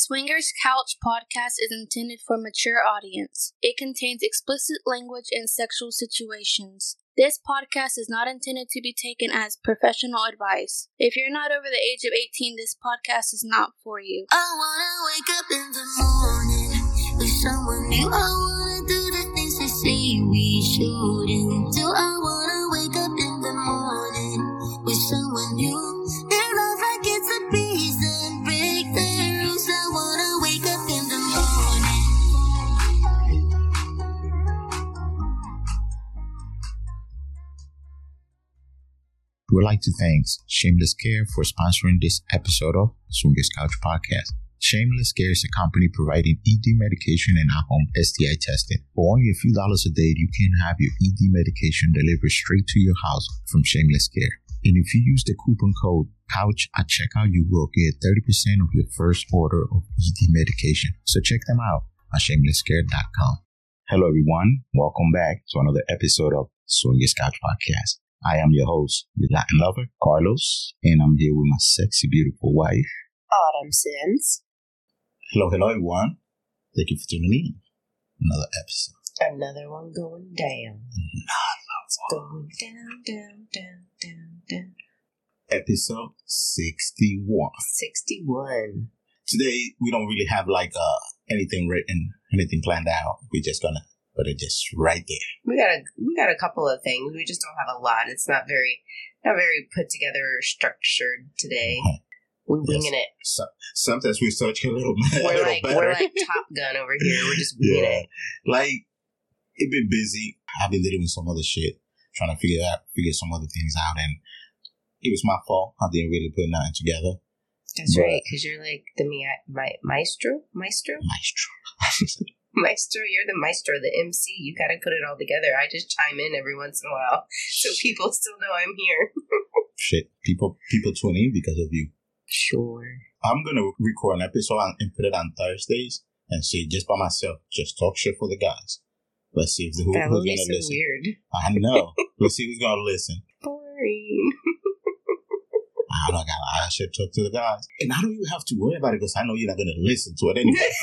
Swingers Couch podcast is intended for a mature audience. It contains explicit language and sexual situations. This podcast is not intended to be taken as professional advice. If you're not over the age of 18, this podcast is not for you. I wanna wake up in the morning with someone new. I wanna do the things they say we shouldn't do. I wanna wake up in the morning with someone new. Their love like it's a beast and break the rules. I wanna wake up in the morning. We would like to thank Shameless Care for sponsoring this episode of Swingers Couch Podcast. Shameless Care is a company providing ED medication and at-home STI testing. For only a few dollars a day, you can have your ED medication delivered straight to your house from Shameless Care. And if you use the coupon code COUCH at checkout, you will get 30% of your first order of ED medication. So check them out at shamelesscare.com. Hello, everyone. Welcome back to another episode of Swingers Couch Podcast. I am your host, your Latin lover, Carlos, and I'm here with my sexy, beautiful wife, Autumn Sims. Hello, everyone. Thank you for tuning in. Another episode. Another one going down. Going down. Episode 61. 61. Today, we don't really have anything written, anything planned out. We're just gonna put it just right there. We got a couple of things. We just don't have a lot. It's not very put together or structured today. We're winging it. So, sometimes we search a little We're better. like Top Gun over here. We're just winging it. Like, it been busy. I've been dealing with some other shit, trying to figure some other things out, and it was my fault. I didn't really put nothing together. That's right, because you're like the maestro? Maestro, you're the maestro, the MC. You got to put it all together. I just chime in every once in a while, so people still know I'm here. Shit, people tune in because of you. Sure. I'm gonna record an episode and put it on Thursdays and see just by myself, just talk shit for the guys. Let's see who's gonna listen. Weird. I know. Let's see who's gonna listen. Boring. I don't gotta shit talk to the guys, and I don't even have to worry about it because I know you're not gonna listen to it anyway.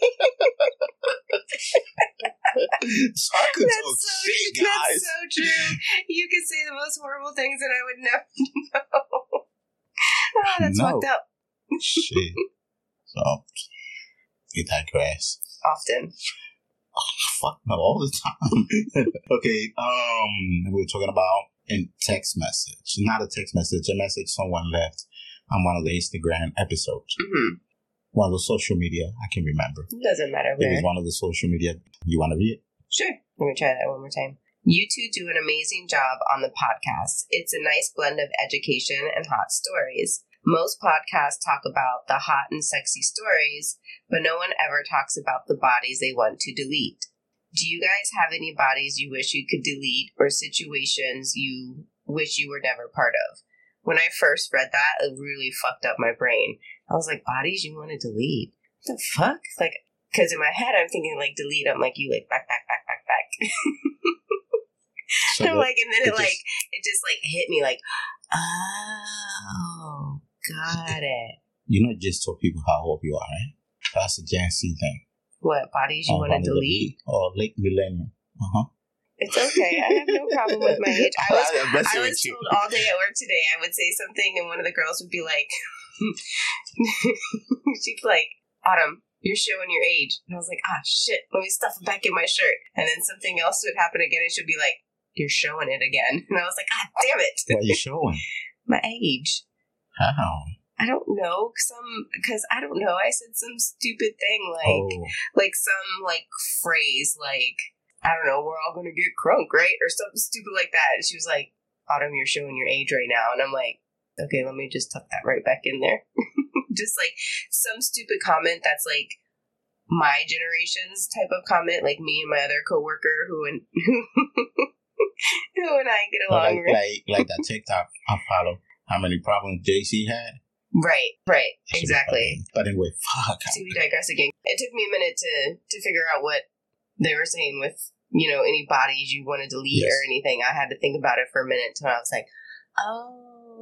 So I could talk shit, guys. That's so true. You could say the most horrible things and I would never know. Oh, that's fucked up. Shit. So, we digress. Often. Oh, fuck no, all the time. Okay, we were talking about in text message. Not a text message, a message someone left on one of the Instagram episodes. Mm-hmm. One of the social media, I can remember. Doesn't matter where. It was one of the social media. You want to read it? Sure. Let me try that one more time. You two do an amazing job on the podcast. It's a nice blend of education and hot stories. Most podcasts talk about the hot and sexy stories, but no one ever talks about the bodies they want to delete. Do you guys have any bodies you wish you could delete or situations you wish you were never part of? When I first read that, it really fucked up my brain. I was like, bodies you want to delete? What the fuck? Like, because in my head, I'm thinking, like, delete. I'm like, you, like, back. So I'm like, and then it just hit me, like, oh, got it. You know, just tell people how old you are, right? That's a Gen Z thing. What, bodies you want to delete? Or late millennium. It's okay. I have no problem with my age. I was told told all day at work today I would say something, and one of the girls would be like, she'd be like, Autumn, you're showing your age. And I was like, shit, let me stuff it back in my shirt. And then something else would happen again, and she'd be like, you're showing it again. And I was like, damn it. What are you showing? My age. How? I don't know. Because I don't know. I said some stupid thing, some phrase, I don't know, we're all going to get crunk, right? Or something stupid like that. And she was like, Autumn, you're showing your age right now. And I'm like, okay, let me just tuck that right back in there. Just some stupid comment that's my generation's type of comment, like me and my other coworker who and I get along like that TikTok I follow. How many problems JC had? Right, exactly. But anyway, fuck. See, we digress again. It took me a minute to figure out what they were saying with, any bodies you want to delete or anything. I had to think about it for a minute until I was like, oh,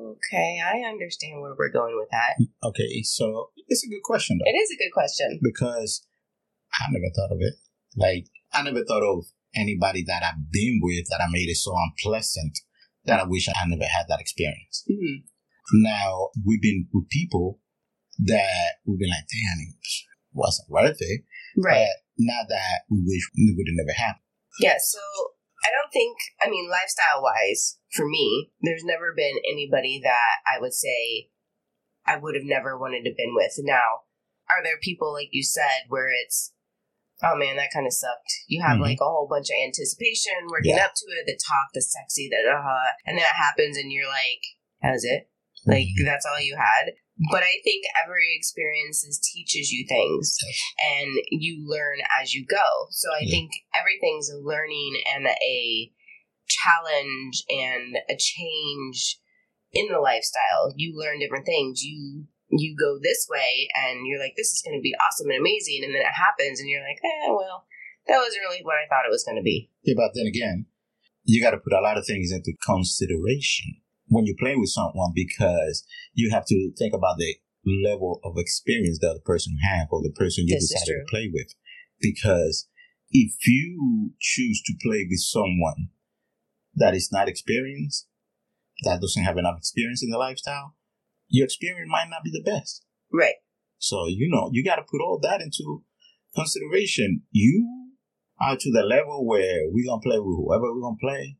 Okay, I understand where we're going with that. Okay, so it's a good question, though. It is a good question. Because I never thought of it. Like, I never thought of anybody that I've been with that I made it so unpleasant that I wish I never had that experience. Mm-hmm. Now, we've been with people that we've been like, damn, it wasn't worth it. Right. But not that we wish it would have never happened. Yeah, so I don't think, lifestyle-wise, for me, there's never been anybody that I would say I would have never wanted to been with. Now, are there people, like you said, where it's, oh man, that kind of sucked. You have like a whole bunch of anticipation working up to it, the talk, the sexy, and then it happens and you're like, that was it? Like, that's all you had? But I think every experience teaches you things and you learn as you go. So I think everything's a learning and a challenge and a change in the lifestyle. You learn different things. You go this way and you're like, this is going to be awesome and amazing. And then it happens and you're like, well, that was really what I thought it was going to be. Yeah, but then again, you got to put a lot of things into consideration when you play with someone, because you have to think about the level of experience the other person have or the person you decided to play with. Because if you choose to play with someone that is not experienced, that doesn't have enough experience in the lifestyle, your experience might not be the best. Right. So, you got to put all that into consideration. You are to the level where we're going to play with whoever we're going to play.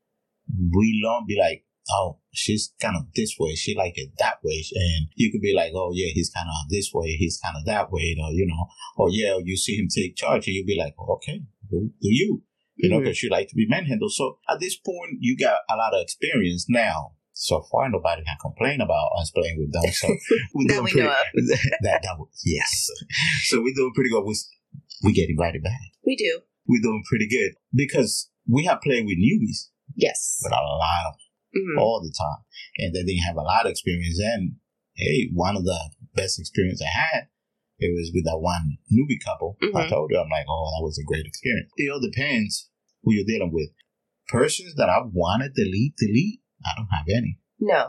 We don't be like, oh, she's kind of this way, she like it that way. And you could be like, oh, yeah, he's kind of this way, he's kind of that way, or yeah, you see him take charge and you'll be like, oh, okay, do you? Because you like to be manhandled. So at this point, you got a lot of experience now. So far, nobody can complain about us playing with them. So we're doing pretty good. Yes. So we're doing pretty good. We get invited back. We do. We're doing pretty good because we have played with newbies. Yes. With a lot of all the time. And they didn't have a lot of experience. And hey, one of the best experience I had, it was with that one newbie couple. I told you, I'm like, oh, that was a great experience. It all depends who you're dealing with. Persons that I want to delete, I don't have any. No,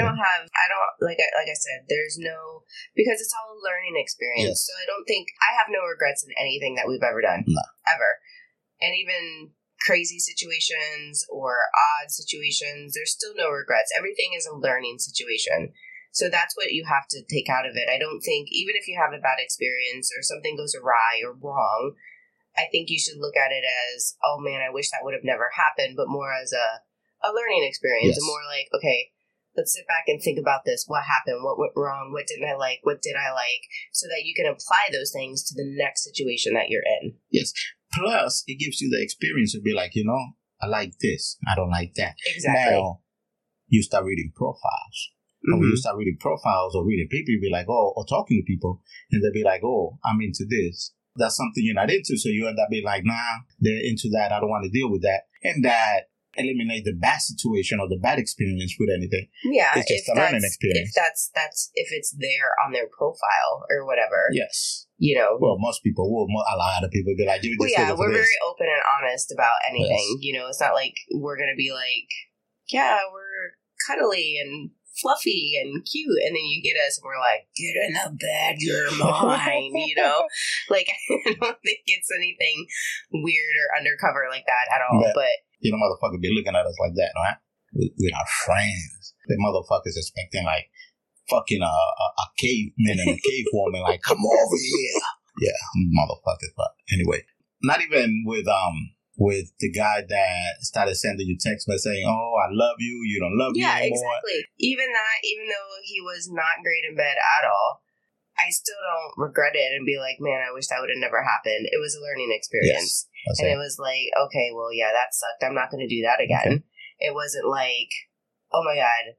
like I said, there's no, because it's all a learning experience. Yes. So I don't think, I have no regrets in anything that we've ever done. No. Ever. And even crazy situations or odd situations, there's still no regrets. Everything is a learning situation. So that's what you have to take out of it. I don't think, even if you have a bad experience or something goes awry or wrong, I think you should look at it as, oh man, I wish that would have never happened, but more as a learning experience. Yes. And more like, okay, let's sit back and think about this. What happened? What went wrong? What didn't I like? What did I like? So that you can apply those things to the next situation that you're in. Yes. Plus, it gives you the experience to be like, I like this. I don't like that. Exactly. Now, you start reading profiles. And when you start reading profiles or reading people, you'll be like, oh, or talking to people, and they'll be like, oh, I'm into this. That's something you're not into. So you end up being like, nah, they're into that. I don't want to deal with that. And that eliminate the bad situation or the bad experience with anything. Yeah. It's just a learning experience. If it's there on their profile or whatever. Yes. Well, most people will. A lot of people be like, we're very open and honest about anything. Yes. It's not like we're going to be like, yeah, we're cuddly and fluffy and cute, and then you get us and we're like, get in the bed, you're mine. Like, I don't think it's anything weird or undercover like that at all. But motherfuckers be looking at us like that, right? With our friends. The motherfuckers expecting like fucking a caveman and a cave woman, like, come over here. Yeah, motherfuckers. But anyway, not even with the guy that started sending you text by saying, oh, I love you, you don't love me anymore. Yeah, exactly. Even though he was not great in bed at all, I still don't regret it and be like, man, I wish that would have never happened. It was a learning experience. Yes, and it was like, okay, well, yeah, that sucked. I'm not going to do that again. Okay. It wasn't like, oh my God,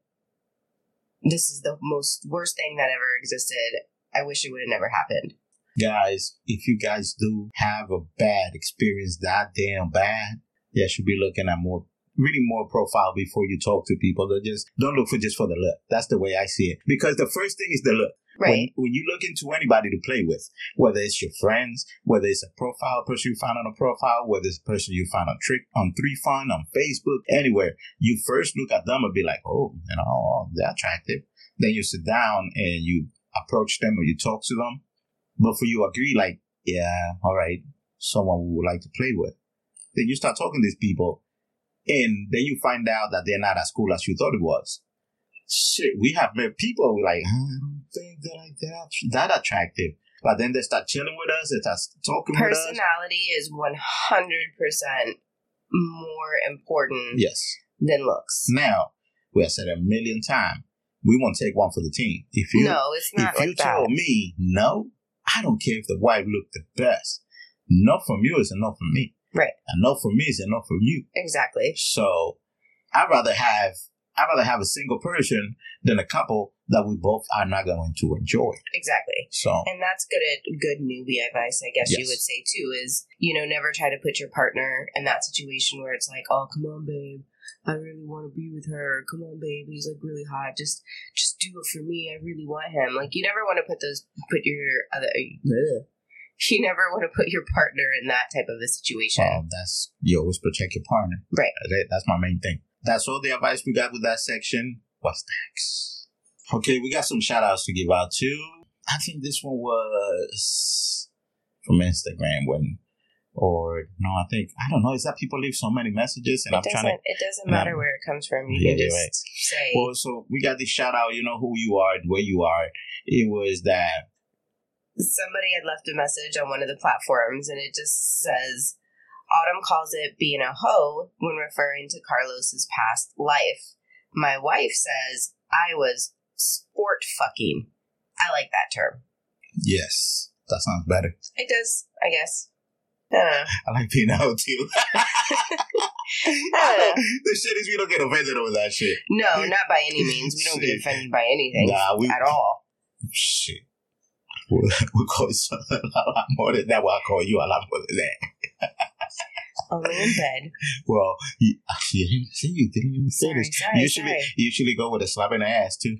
this is the worst thing that ever existed. I wish it would have never happened. Guys, if you guys do have a bad experience, that damn bad, you should be looking at more reading more profile before you talk to people. Don't look for just for the look. That's the way I see it. Because the first thing is the look. Right. When you look into anybody to play with, whether it's your friends, whether it's a profile person you find on a profile, whether it's a person you find on 3Fun, on Facebook, anywhere, you first look at them and be like, oh, they're attractive. Then you sit down and you approach them or you talk to them. Before you agree, like, yeah, all right, someone we would like to play with. Then you start talking to these people, and then you find out that they're not as cool as you thought it was. Shit, we have met people who like, I don't think they're that attractive. But then they start chilling with us, they start talking with us. Personality is 100% more important than looks. Now, we have said a million times, we won't take one for the team. No, it's not like that. If you told me, no, I don't care if the wife looked the best. No from you is a no from me. Right. A no from me is a no from you. Exactly. So I'd rather have a single person than a couple that we both are not going to enjoy. Exactly. So, and that's good newbie advice, I guess you would say too, is, never try to put your partner in that situation where it's like, oh, come on, babe, I really want to be with her. Come on, babe, he's like really hot. Just do it for me. I really want him. Like, you never want to you never want to put your partner in that type of a situation. You always protect your partner. Right. That's my main thing. That's all the advice we got with that section. What's next? Okay, we got some shout outs to give out too. I think this one was from Instagram I don't know, is that people leave so many messages and it doesn't matter where it comes from. You can just say. Well, so we got this shout out, who you are, where you are. It was that somebody had left a message on one of the platforms, and it just says, Autumn calls it being a hoe when referring to Carlos's past life. My wife says I was sport fucking. I like that term. Yes, that sounds better. It does, I guess. I don't know. I like being a hoe too. The shit is we don't get offended over that shit. No, not by any means. We don't get offended by anything at all. Shit. We'll call you a lot more than that. I'll call you a lot more than that. Only in bed. Well, you didn't even say this. Sorry. Usually go with a slap in the ass too.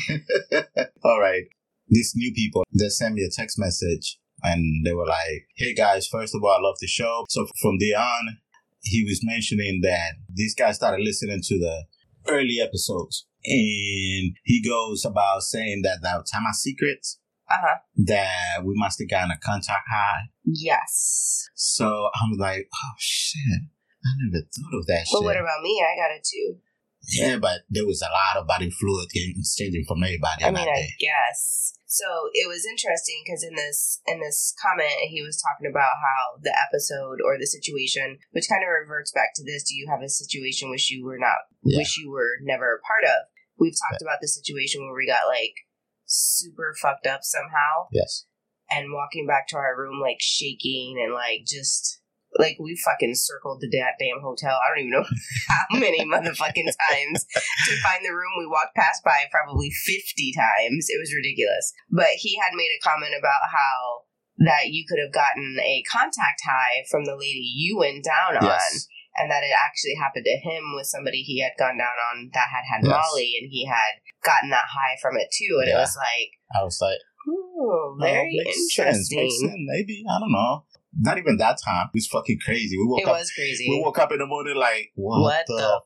All right. These new people, they sent me a text message and they were like, hey guys, first of all, I love the show. So from there on, he was mentioning that these guys started listening to the early episodes. And he goes about saying that time our secrets, that we must have gotten a contact high. Yes. So I'm like, oh shit, I never thought of that shit. But what about me? I got it too. Yeah, but there was a lot of body fluid exchanging from everybody. I guess. So it was interesting because in this comment, he was talking about how the episode or the situation, which kind of reverts back to this, do you have a situation wish you were never a part of? We've talked about the situation where we got like super fucked up somehow. Yes. And walking back to our room like shaking and like just like we fucking circled the damn hotel. I don't even know how many motherfucking times to find the room. We walked past by probably 50 times. It was ridiculous. But he had made a comment about how that you could have gotten a contact high from the lady you went down on. And that it actually happened to him with somebody he had gone down on that had Molly, and he had gotten that high from it too. And it was like, I was like, oh, very interesting. Makes sense. Maybe, I don't know. Not even that time. It was fucking crazy. It was crazy. We woke up in the morning like, what the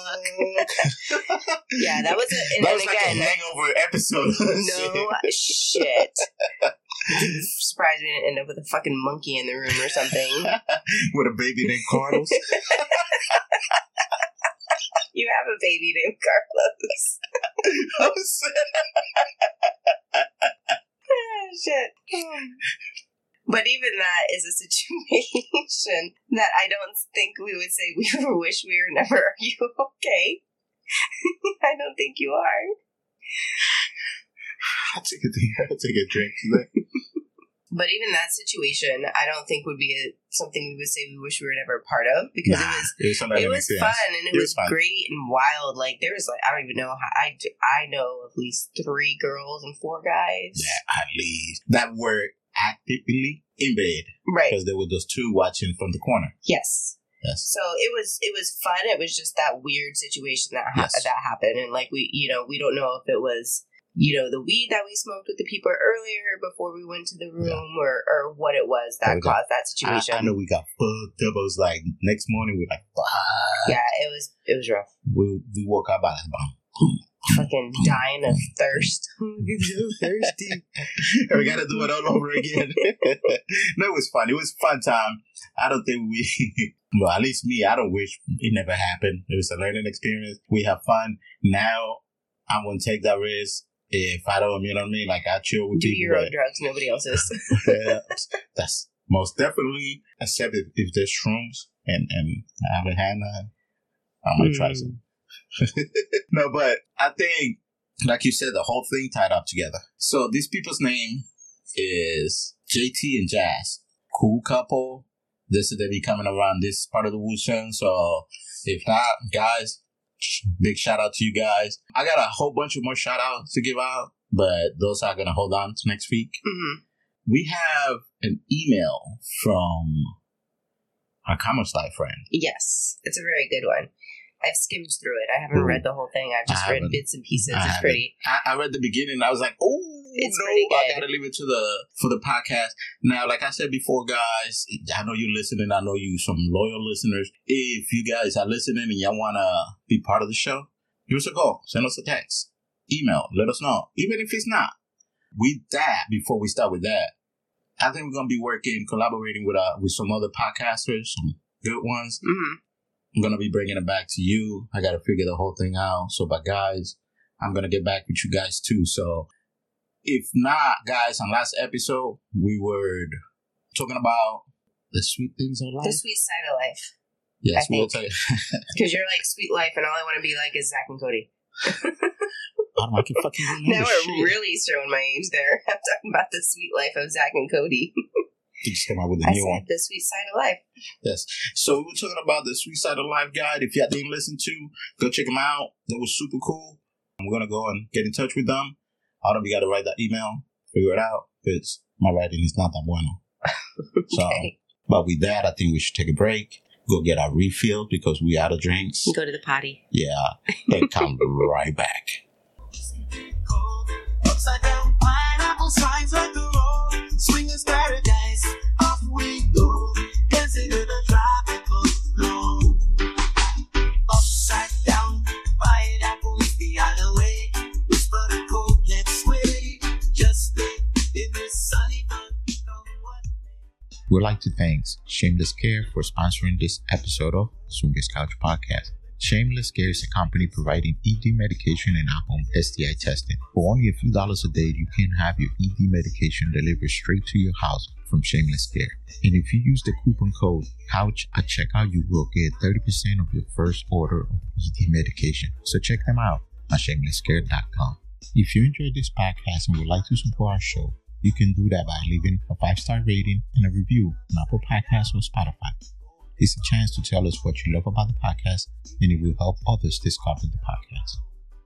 fuck? Yeah, that was like a hangover episode. No shit. Surprised we didn't end up with a fucking monkey in the room or something. With a baby named Carlos. You have a baby named Carlos. Oh, shit. But even that is a situation that I don't think we would say we wish we were never. Are you okay? I don't think you are. I'll take a drink today. But even that situation, I don't think would be something we would say we wish we were never a part of, because it was fun and it was great and wild. Like there was I don't even know how I know at least 3 girls and 4 guys. Yeah, at least that were actively in bed, right? Because there were those 2 watching from the corner. Yes. Yes. So it was fun. It was just that weird situation that Yes. that happened, and like we don't know if it was the weed that we smoked with the people earlier before we went to the room, or what it was that caused that situation. I know we got fucked up. I was like, next morning we're like, fuck. Yeah, it was rough. We woke up at Fucking dying of thirst. I'm so thirsty. And we gotta do it all over again. No, it was fun. It was a fun time. I don't think well, at least me, I don't wish it never happened. It was a learning experience. We have fun. Now, I'm gonna take that risk. If I don't, you know what I mean? Like, I chill with Do people. your own drugs, nobody else's. Yeah, that's most definitely, except if there's shrooms and I haven't had none, I might try some. No, but I think, like you said, the whole thing tied up together. So these people's name is JT and Jazz. Cool couple. This is they be coming around this part of the Wuchang. So if not, guys, big shout out to you guys. I got a whole bunch of more shout outs to give out, but those are going to hold on to next week. Mm-hmm. We have an email from our Commerce Life friend. Yes, it's a very good one. I've skimmed through it. I haven't read the whole thing. I've just read bits and pieces. It's pretty. I read the beginning. I was like, oh, it's no, pretty good. I gotta leave it for the podcast. Now, like I said before, guys, I know you're listening. I know you some loyal listeners. If you guys are listening and y'all wanna be part of the show, give us a call. Send us a text, email. Let us know. Even if it's not. Before we start with that, I think we're gonna be collaborating with some other podcasters, some good ones. Mm-hmm. I'm going to be bringing it back to you. I got to figure the whole thing out. So, but guys, I'm going to get back with you guys too. So, if not, guys, on last episode, we were talking about the sweet things of life. The sweet side of life. Yes, we'll tell you. Because you're like sweet life, and all I want to be like is Zach and Cody. I can fucking remember. Now we're really showing my age there. I'm talking about the sweet life of Zach and Cody. You just came out with a new one. The sweet side of life. Yes. So we were talking about the Sweet Side of Life guide. If y'all didn't listen to, go check them out. That was super cool. I'm going to go and get in touch with them. I don't be got to write that email, figure it out, because my writing is not that bueno. Okay. So, but with that, I think we should take a break, go get our refill because we out of drinks. Go to the potty. Yeah. And come right back. Upside down pineapple signs like the road. Swingers paradise, off we go. Dancing to the tropical flow. Upside down pineapple is the other way. Whisper the cold, let's sway. Just stay in this sunny fun. We'd like to thank Shameless Care for sponsoring this episode of Swingers Couch Podcast. Shameless Care is a company providing ED medication and at-home STI testing. For only a few dollars a day, you can have your ED medication delivered straight to your house from Shameless Care. And if you use the coupon code COUCH at checkout, you will get 30% of your first order of ED medication. So check them out at shamelesscare.com. If you enjoyed this podcast and would like to support our show, you can do that by leaving a 5-star rating and a review on Apple Podcasts or Spotify. It's a chance to tell us what you love about the podcast, and it will help others discover the podcast.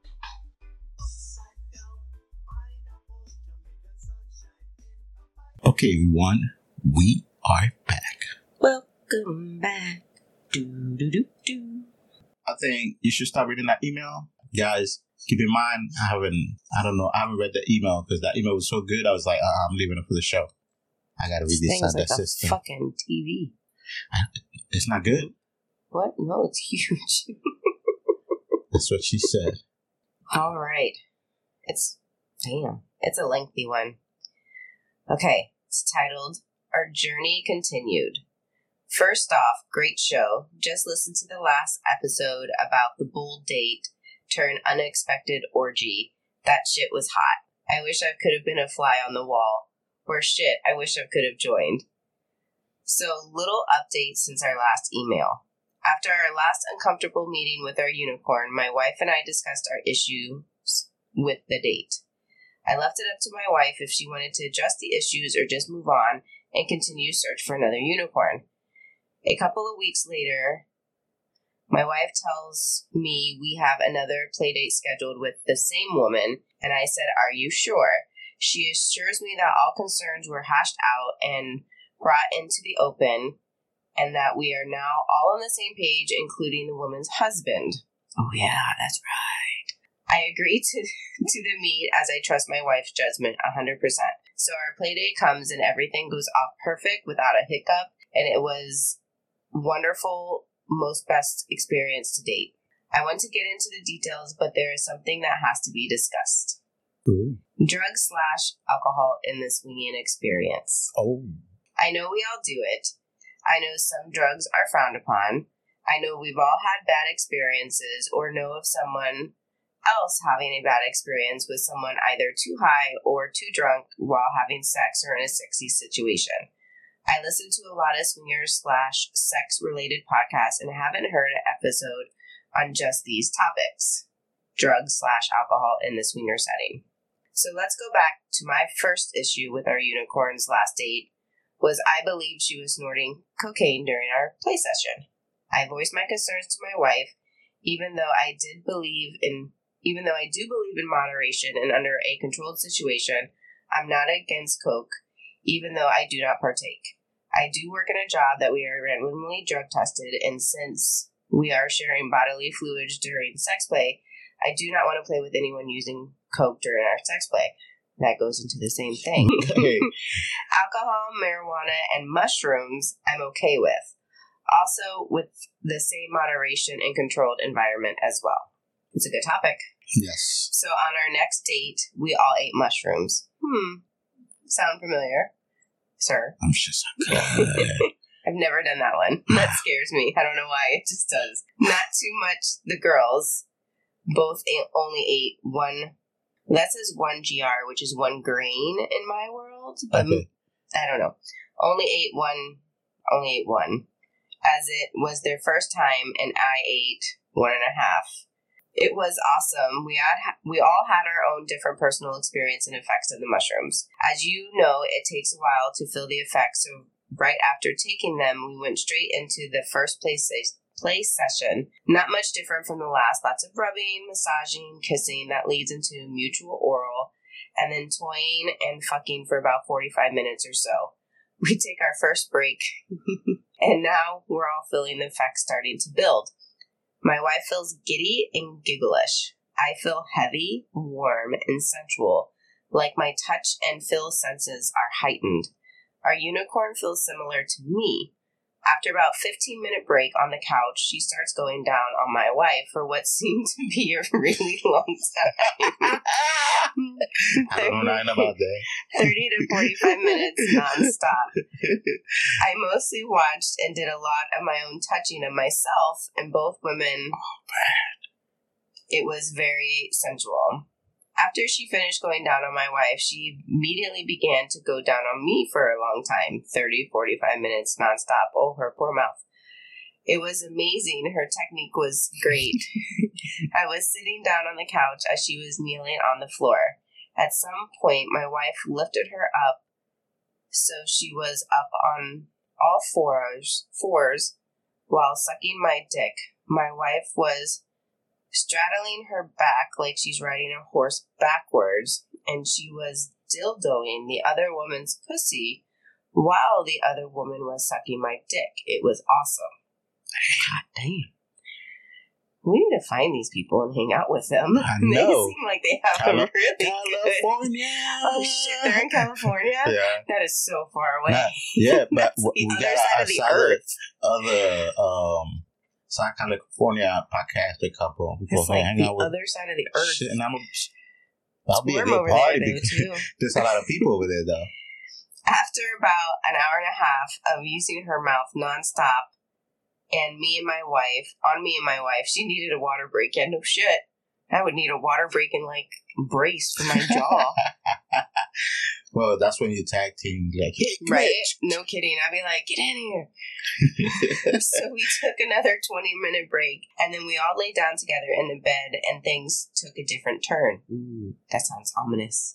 Okay, everyone, we are back. Welcome back. Do. I think you should start reading that email. Guys, keep in mind, I haven't read the email because that email was so good. I was like, I'm leaving it for the show. I got to read this on like the system. Fucking TV. It's not good. What? No, it's huge. That's what she said. All right. It's a lengthy one. Okay, it's titled Our Journey Continued. First off, great show. Just listened to the last episode about the bold date turn unexpected orgy. That shit was hot. I wish I could have been a fly on the wall. Or shit, I wish I could have joined. So, little update since our last email. After our last uncomfortable meeting with our unicorn, my wife and I discussed our issues with the date. I left it up to my wife if she wanted to address the issues or just move on and continue search for another unicorn. A couple of weeks later, my wife tells me we have another playdate scheduled with the same woman, and I said, "Are you sure?" She assures me that all concerns were hashed out and brought into the open, and that we are now all on the same page, including the woman's husband. Oh yeah, that's right. I agree to the meet as I trust my wife's judgment 100%. So our play date comes and everything goes off perfect without a hiccup, and it was wonderful, most best experience to date. I want to get into the details, but there is something that has to be discussed. Ooh. Drugs/alcohol in the swinging experience. Oh. I know we all do it. I know some drugs are frowned upon. I know we've all had bad experiences or know of someone else having a bad experience with someone either too high or too drunk while having sex or in a sexy situation. I listen to a lot of swingers/sex related podcasts and haven't heard an episode on just these topics. Drugs/alcohol in the swinger setting. So let's go back to my first issue with our unicorn's last date was I believed she was snorting cocaine during our play session. I voiced my concerns to my wife, even though I do believe in moderation and under a controlled situation. I'm not against coke, even though I do not partake. I do work in a job that we are randomly drug tested, and since we are sharing bodily fluids during sex play, I do not want to play with anyone using coke during our sex play. That goes into the same thing. Alcohol, marijuana, and mushrooms I'm okay with. Also with the same moderation and controlled environment as well. It's a good topic. Yes. So on our next date, we all ate mushrooms. Sound familiar, sir? I'm just good. I've never done that one. That scares me. I don't know why. It just does. Not too much. The girls both only ate one. That says 1 GR, which is 1 grain in my world. But Okay. I don't know. Only ate one. As it was their first time, and I ate 1.5. It was awesome. We all had our own different personal experience and effects of the mushrooms. As you know, it takes a while to feel the effects, so right after taking them, we went straight into the first play session. Not much different from the last. Lots of rubbing, massaging, kissing that leads into mutual oral, and then toying and fucking for about 45 minutes or so. We take our first break, and now we're all feeling the effects starting to build. My wife feels giddy and gigglish. I feel heavy, warm, and sensual, like my touch and feel senses are heightened. Our unicorn feels similar to me. After about 15-minute break on the couch, she starts going down on my wife for what seemed to be a really long time. I don't know nothing about that. 30 to 45 minutes nonstop. I mostly watched and did a lot of my own touching of myself and both women. It was very sensual. After she finished going down on my wife, she immediately began to go down on me for a long time, 30, 45 minutes nonstop. Oh, her poor mouth. It was amazing. Her technique was great. I was sitting down on the couch as she was kneeling on the floor. At some point, my wife lifted her up, so she was up on all fours while sucking my dick. My wife was straddling her back like she's riding a horse backwards, and she was dildoing the other woman's pussy while the other woman was sucking my dick. It was awesome. God damn. We need to find these people and hang out with them. I They know. seem like they have them really good. California. Oh shit, they're in California? Yeah. That is so far away. Yeah, but That's the we other got side of the earth. other South California podcast a couple. We go It's like hang the out with other side of the earth. shit, and that'll be a Warm good over party there, though, because too. there's a lot of people over there though. After about an hour and a half of using her mouth nonstop, and me and my wife, she needed a water break. Yeah, no shit. I would need a water break and like brace for my jaw. Well, that's when you tag team like, hey, Right? No kidding. I'd be like, get in here. So we took another 20-minute break, and then we all lay down together in the bed, and things took a different turn. Ooh, that sounds ominous.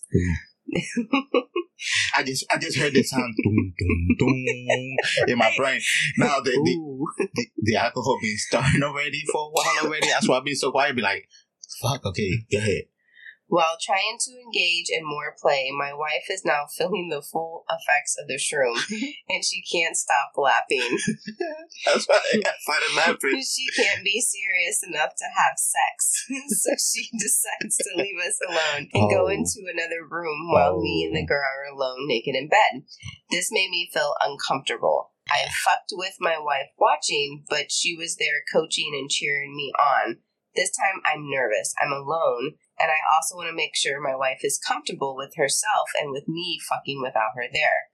I just heard the sound doom, doom, doom in my brain. Now the alcohol been starting already for a while already. That's why I've been so quiet. Be like, fuck, okay, go ahead. While trying to engage in more play, my wife is now feeling the full effects of the shroom, and she can't stop laughing. That's why I started laughing. She can't be serious enough to have sex, so she decides to leave us alone and go into another room while me and the girl are alone naked in bed. This made me feel uncomfortable. I fucked with my wife watching, but she was there coaching and cheering me on. This time I'm nervous. I'm alone. And I also want to make sure my wife is comfortable with herself and with me fucking without her there.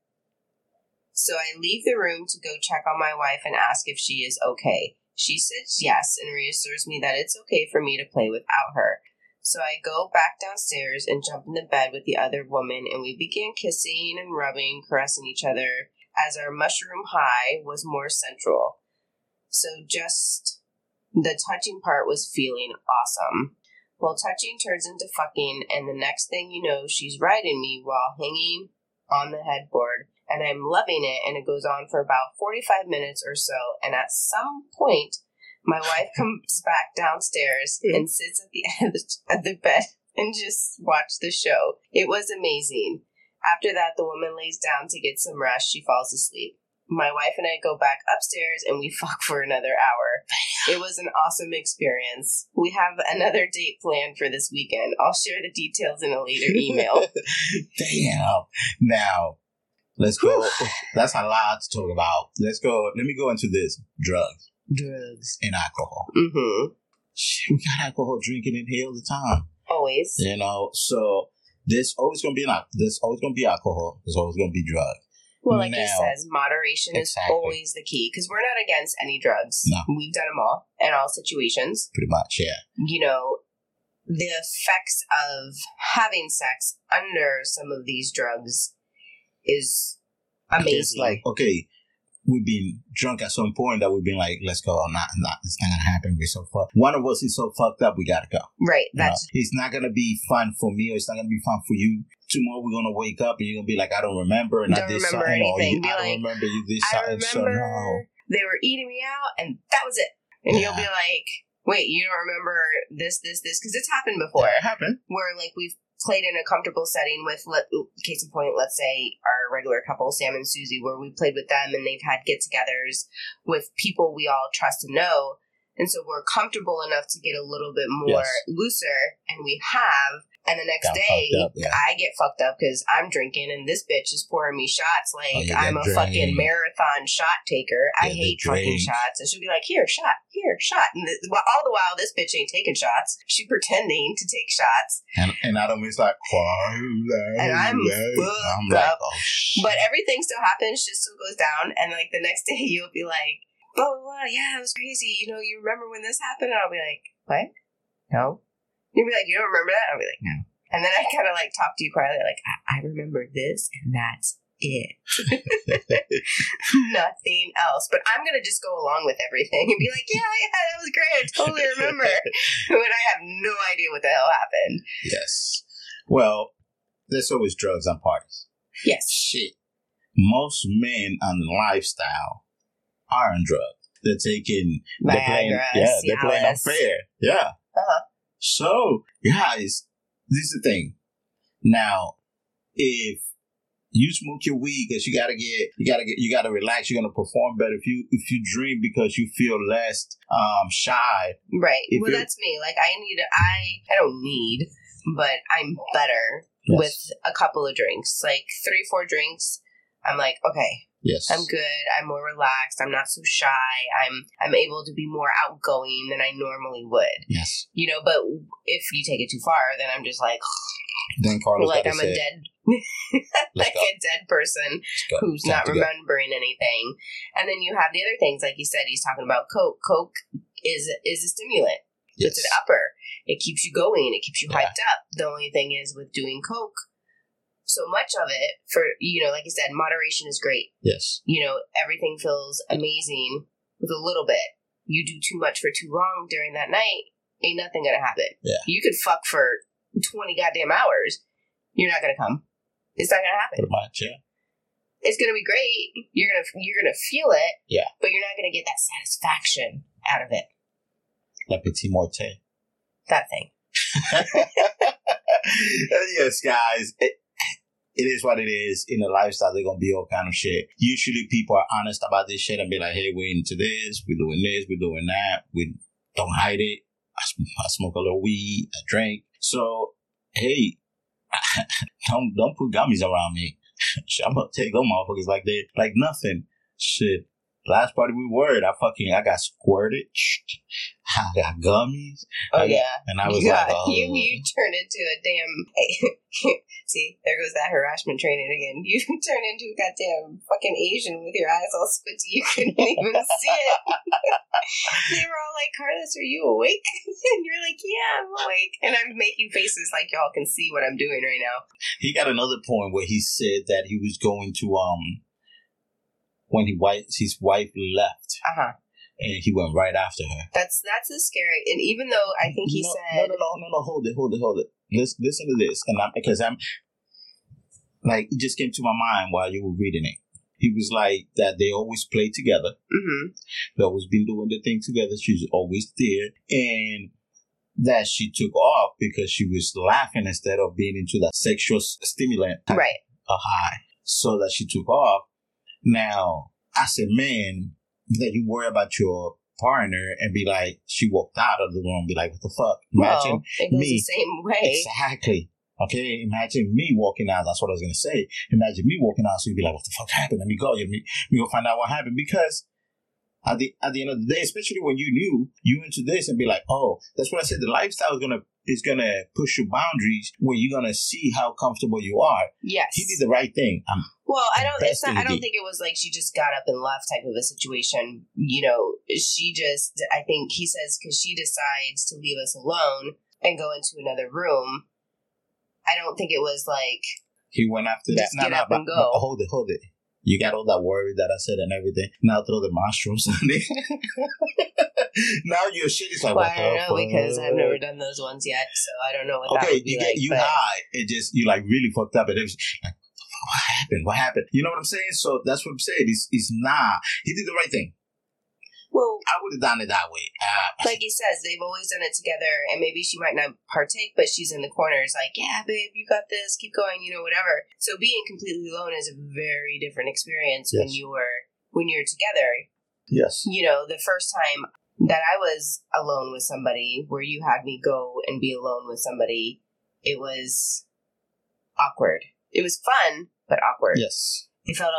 So I leave the room to go check on my wife and ask if she is okay. She says yes and reassures me that it's okay for me to play without her. So I go back downstairs and jump in the bed with the other woman, and we begin kissing and rubbing, caressing each other as our mushroom high was more central. So just the touching part was feeling awesome. Well, touching turns into fucking, and the next thing you know, she's riding me while hanging on the headboard, and I'm loving it, and it goes on for about 45 minutes or so, and at some point, my wife comes back downstairs and sits at the edge of the bed and just watch the show. It was amazing. After that, the woman lays down to get some rest. She falls asleep. My wife and I go back upstairs and we fuck for another hour. It was an awesome experience. We have another date planned for this weekend. I'll share the details in a later email. Damn. Now, let's go. That's a lot to talk about. Let's go. Let me go into this. Drugs and alcohol. Mm-hmm. Shit, we got alcohol drinking in here all the time. Always. You know, so there's always going to be alcohol. There's always going to be drugs. Well, like he says, moderation is always the key, because we're not against any drugs. No. We've done them all in all situations. Pretty much, yeah. You know, the effects of having sex under some of these drugs is amazing. It's like, okay, we've been drunk at some point that we've been like, let's go. It's not going to happen. We're so fucked. One of us is so fucked up, we got to go. Right. That's it's not going to be fun for me, or it's not going to be fun for you. Tomorrow we're going to wake up and you're going to be like, I don't remember. And I did something. Anything. I don't remember you did something. So no. They were eating me out and that was it. And you'll be like, wait, you don't remember this, because it's happened before. Yeah, it happened. Where like we've played in a comfortable setting with, case in point, let's say our regular couple, Sam and Susie, where we played with them and they've had get-togethers with people we all trust and know. And so we're comfortable enough to get a little bit more looser, and we have. And the next day, I get fucked up because I'm drinking and this bitch is pouring me shots like I'm a fucking marathon shot taker. I hate fucking shots. And she'll be like, here, shot. And all the while, this bitch ain't taking shots. She's pretending to take shots. And Adam is like, and I'm fucked up. Oh, but everything still happens. Shit still goes down. And like the next day, you'll be like, blah, blah, blah. Yeah, it was crazy. You know, you remember when this happened? And I'll be like, what? No. You'll be like, you don't remember that? I'll be like, no. And then I kind of like talk to you quietly, like, I remember this, and that's it. Nothing else. But I'm going to just go along with everything and be like, yeah, that was great. I totally remember. When I have no idea what the hell happened. Yes. Well, there's always drugs and parties. Yes. Shit. Most men on the lifestyle are on drugs. They're taking Viagra, they're playing unfair. Yeah. Uh-huh. So, guys, this is the thing. Now, if you smoke your weed because you gotta relax, you're gonna perform better. If you drink because you feel less shy. Right. Well, that's me. Like I don't need, but I'm better with a couple of drinks. Like 3-4 drinks. I'm like, okay. Yes. I'm good. I'm more relaxed. I'm not so shy. I'm able to be more outgoing than I normally would. Yes. You know, but if you take it too far, then I'm just like, then Carlos like I'm a dead, like a dead person who's not remembering anything. And then you have the other things, like you said, he's talking about Coke. Coke is a stimulant. Yes. It's an upper. It keeps you going. It keeps you hyped up. The only thing is with doing Coke, so much of it, for, you know, like you said, moderation is great. Yes. You know, everything feels amazing with a little bit. You do too much for too long during that night, ain't nothing gonna happen. Yeah. You could fuck for 20 goddamn hours. You're not gonna come. It's not gonna happen. Pretty much, yeah. It's gonna be great. You're gonna feel it. Yeah. But you're not gonna get that satisfaction out of it. La Petit Morte. That thing. Yes, guys. It is what it is. In the lifestyle, they're gonna be all kind of shit. Usually, people are honest about this shit and be like, "Hey, we're into this. We're doing this. We're doing that. We don't hide it. I smoke a little weed. I drink. So, hey, don't put gummies around me. I'm gonna take them motherfuckers like they like nothing. Shit. Last party we were at, I got squirted. I got gummies. Oh, yeah. And I was you like, oh. You turned into a damn... See, there goes that harassment training again. You turned into a goddamn fucking Asian with your eyes all squinty. You couldn't even see it. They were all like, Carlos, are you awake? And you're like, yeah, I'm awake. And I'm making faces like y'all can see what I'm doing right now. He got another point where he said that he was going to, when his wife left, and he went right after her. That's a scary. And even though I think he said, no, hold it. Listen to this, and because I'm like, it just came to my mind while you were reading it. He was like that they always play together. Mm-hmm. They always been doing the thing together. She's always there, and that she took off because she was laughing instead of being into that sexual stimulant, right? A high, so that she took off. Now, as a man, that you worry about your partner and be like, she walked out of the room, be like, what the fuck? Imagine it goes me. the same way. Exactly. Okay, imagine me walking out. That's what I was going to say. Imagine me walking out, so you'd be like, what the fuck happened? Let me go. Let me go find out what happened. Because at the end of the day, especially when you knew you into this and be like, oh, that's what I said. The lifestyle is gonna push your boundaries where you're gonna see how comfortable you are. Yes, he did the right thing. I don't think it was like she just got up and left type of a situation. You know, she just. I think he says because she decides to leave us alone and go into another room. I don't think it was like he went after that. Get up and go. Hold it. You got all that word that I said and everything. Now throw the mushrooms on it. Now your shit is like, well, I don't know because I've never done those ones yet, so I don't know what that would be like. You high. It just, you like really fucked up. And it was like, what happened? You know what I'm saying? So that's what I'm saying. He's not. He did the right thing. Well, I would have done it that way. Like he says, they've always done it together, and maybe she might not partake, but she's in the corner. It's like, yeah, babe, you got this. Keep going, whatever. So being completely alone is a very different experience when you're together. Yes. The first time that I was alone with somebody, where you had me go and be alone with somebody, it was awkward. It was fun, but awkward. Yes. It felt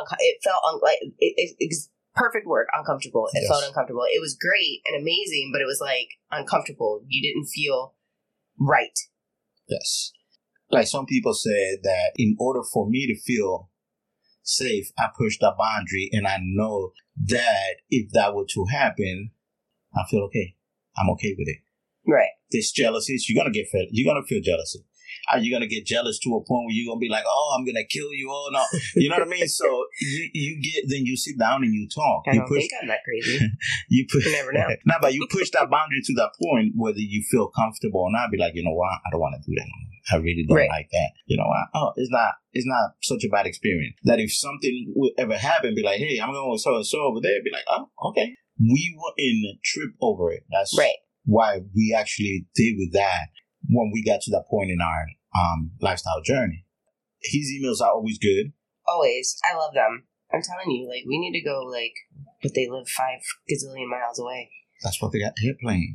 perfect word, uncomfortable. It felt uncomfortable. It was great and amazing, but it was like uncomfortable. You didn't feel right. Yes. Like some people said that in order for me to feel safe, I push that boundary, and I know that if that were to happen, I feel okay. I'm okay with it. Right. This jealousy, you're gonna feel jealousy. Are you gonna get jealous to a point where you're gonna be like, oh, I'm gonna kill you? Oh no, you know what I mean? So you sit down and you talk. I don't think I'm that crazy. You never know. No, but you push that boundary to that point whether you feel comfortable or not. Be like, you know what? I don't want to do that anymore. I really don't like that. You know what? Oh, it's not such a bad experience. That if something would ever happen, be like, hey, I'm going with so and so over there. Be like, oh, okay. We were in a trip over it. That's why we actually did with that when we got to that point in our lifestyle journey. His emails are always good. Always. I love them. I'm telling you, like, we need to go, like, but they live 5 gazillion miles away. That's what they got airplane.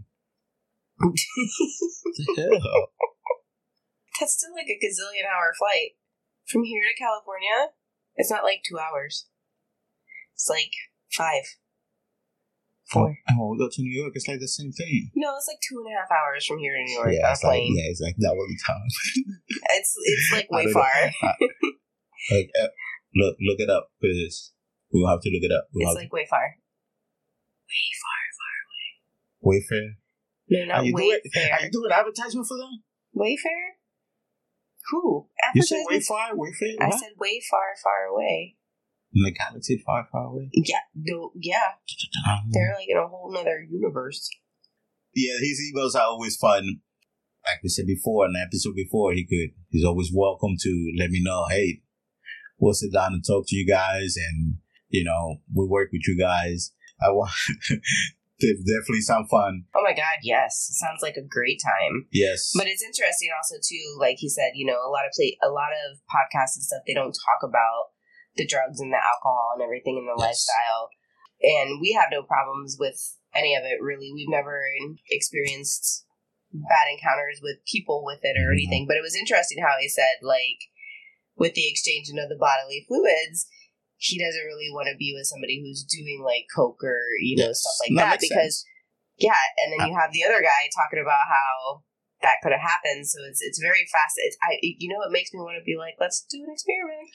The hell? That's still like a gazillion hour flight. From here to California, it's not like 2 hours. It's like 5. 4. And when we go to New York, it's like the same thing. No, it's like 2.5 hours from here to New York. Yeah, it's like double the time. It's like way far. Look it up, because we'll have to look it up. It's like way far. Way far away. Wayfair? No, not Wayfair. Are you doing advertisement for them? Wayfair? Who? You said Wayfair? Wayfair? I said way far, far away. In the galaxy far, far away? Yeah. They're like in a whole nother universe. Yeah, his emails are always fun. Like we said before, in the episode before, he's always welcome to let me know, hey, we'll sit down and talk to you guys, and, we work with you guys. They definitely sound fun. Oh my God, yes. It sounds like a great time. Yes. But it's interesting also too, like he said, a lot of podcasts and stuff, they don't talk about the drugs and the alcohol and everything in the lifestyle. And we have no problems with any of it, really. We've never experienced bad encounters with people with it or anything. But it was interesting how he said, like, with the exchange of the bodily fluids, he doesn't really want to be with somebody who's doing like coke or stuff like that because and then you have the other guy talking about how that could have happened. So it's very fast. It makes me want to be like, let's do an experiment.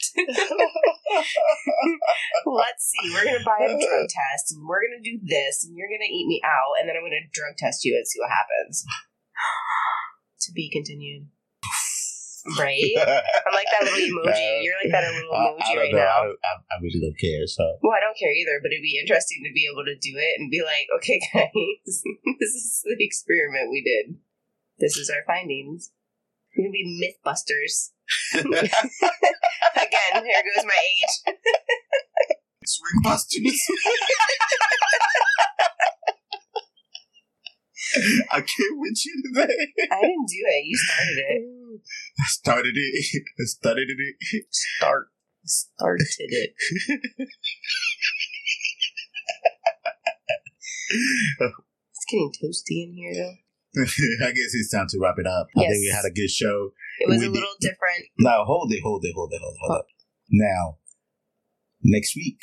Let's see. We're gonna buy a drug test and we're gonna do this and you're gonna eat me out and then I'm gonna drug test you and see what happens. To be continued. Right? I'm like that little emoji. You're like that little emoji right now. I really don't care. So. Well, I don't care either, but it'd be interesting to be able to do it and be like, okay, guys, this is the experiment we did. This is our findings. We're going to be Mythbusters. Again, here goes my age. Swingbusters. I came with you today. I didn't do it. You started it. Started it. Started it. It's getting toasty in here, though. I guess it's time to wrap it up. Yes. I think we had a good show. It was a little different. Now, hold it. Now, next week.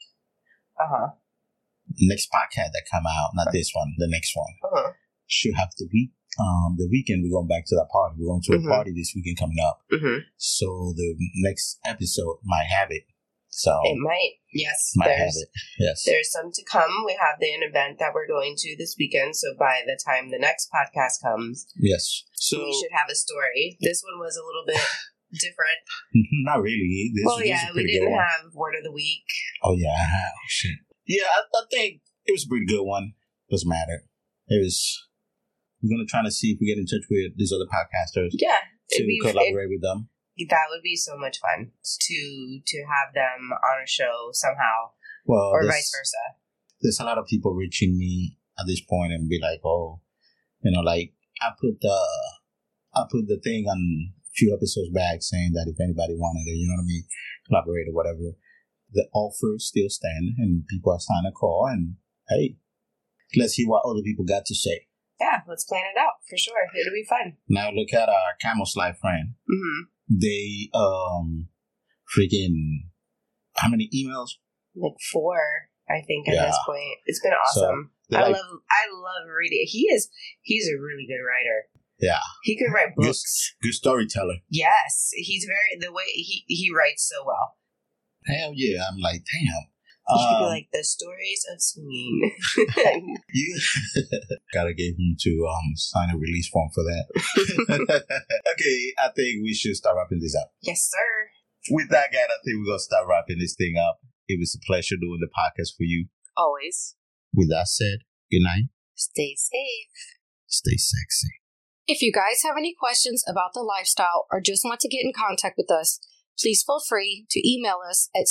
Next podcast that come out, not this one, the next one, should have the weekend. We're going back to that party. We're going to a party this weekend coming up. So the next episode might have it. So it might, yes. Might have it. Yes. There's some to come. We have an event that we're going to this weekend. So by the time the next podcast comes, yes, so we should have a story. This one was a little bit different. Not really. We didn't have word of the week. Oh yeah, shit. Yeah, I think it was a pretty good one. Doesn't matter. We're gonna try to see if we get in touch with these other podcasters. Yeah, to collaborate with them. That would be so much fun to have them on a show somehow, or vice versa. There's a lot of people reaching me at this point and be like, "Oh, like I put the thing on a few episodes back saying that if anybody wanted it, collaborate or whatever." The offers still stand, and people are starting to call. And hey, let's see what other people got to say. Yeah, let's plan it out for sure. It'll be fun. Now look at our Camel Slide friend. They freaking how many emails? Like 4, I think, at this point. It's been awesome. So I love reading. He's a really good writer. Yeah, he could write books. Good storyteller. Yes, the way he writes so well. Hell yeah! I'm like, damn. You could be like the stories of swinging. You gotta get him to sign a release form for that. Okay, I think we should start wrapping this up. Yes, sir. With that, guy, I think we're gonna start wrapping this thing up. It was a pleasure doing the podcast for you. Always. With that said, good night. Stay safe. Stay sexy. If you guys have any questions about the lifestyle or just want to get in contact with us, please feel free to email us at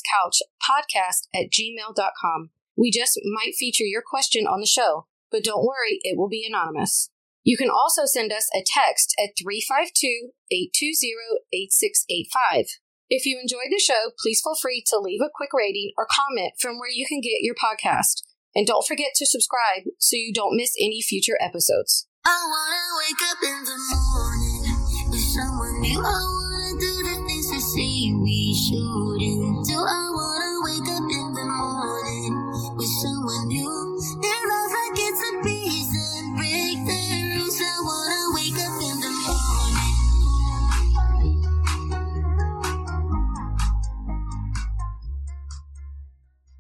swingerscouchpodcast@gmail.com. We just might feature your question on the show, but don't worry, it will be anonymous. You can also send us a text at 352-820-8685. If you enjoyed the show, please feel free to leave a quick rating or comment from where you can get your podcast. And don't forget to subscribe so you don't miss any future episodes. I wanna wake up in the morning with someone new. I wanna do the things they say we should.